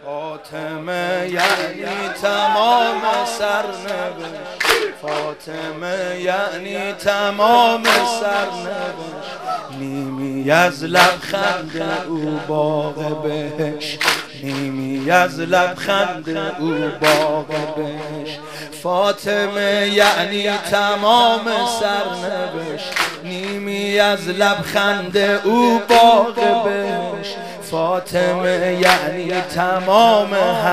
فاطمه یعنی تمام سرنوشت، فاطمه یعنی تمام سرنوشت، نیمی از لبخند او باغ بهشت، نیمی از لبخند او باغ بهشت. فاطمه یعنی تمام سرنوشت، نیمی از لبخند او باغ بهشت. فاطمه یعنی تمام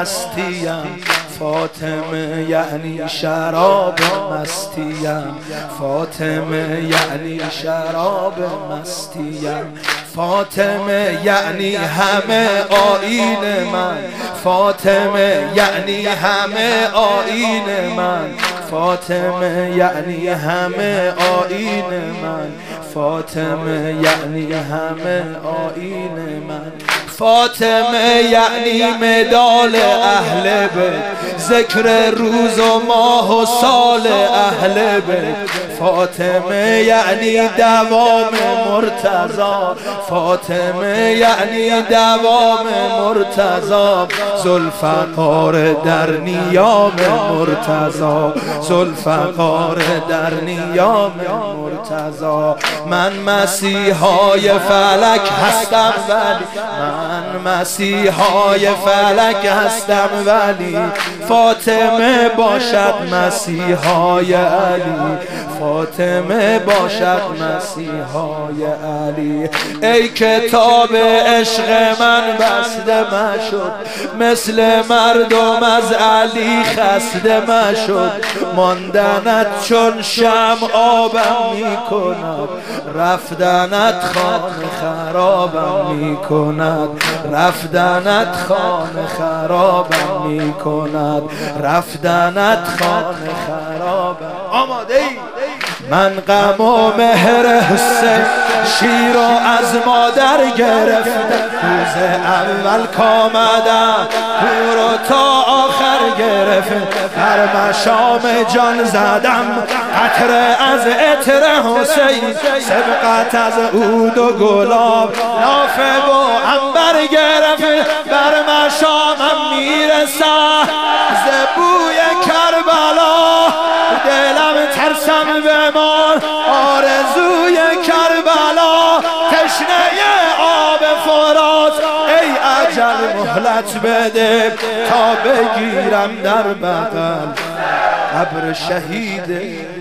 هستیم، فاطمه یعنی شراب مستیم، فاطمه یعنی شراب مستیم. فاطمه یعنی همه آیین من، فاطمه یعنی همه آیین من، فاطمه یعنی همه آیین من، فاطمه یعنی همه آیین من. فاطمه یعنی مدال اهل بیت، ذکر روز و ماه و سال اهل بیت. فاطمه یعنی دوام مرتضی، فاطمه یعنی دوام مرتضی. ذوالفقار در نیام مرتضی، ذوالفقار در نیام مرتضی. من مسیحای فلک هستم ولی، من مسیحای فلک هستم ولی، فاطمه باشد مسیحای علی، فاطمه باشد مسیحای علی. ای کتاب عشق من بسته مشد، مثل مردم از علی خسته مشد. ماندنت چون شمع آبم می کند، رفتنت خانه خرابم می کند، رفتنت خانه خرابم می کند، رفتنت خانه خرابم. آماده ای؟ من غم و مهر حسین شیر و از مادر گرفتم، روز اول کامدم او رو تا آخر گرفتم. در مشام جان زدم قطره از عطر حسین، سبقت از عود و گلاب نافه و عنبر گرفت. بر مشامم میرسم ز بوی کربلا، دلم ترسم بمان آرزوی کربلا. تشنه آب فرات ای اجل مهلت بده، تا بگیرم در بغل قبر شهید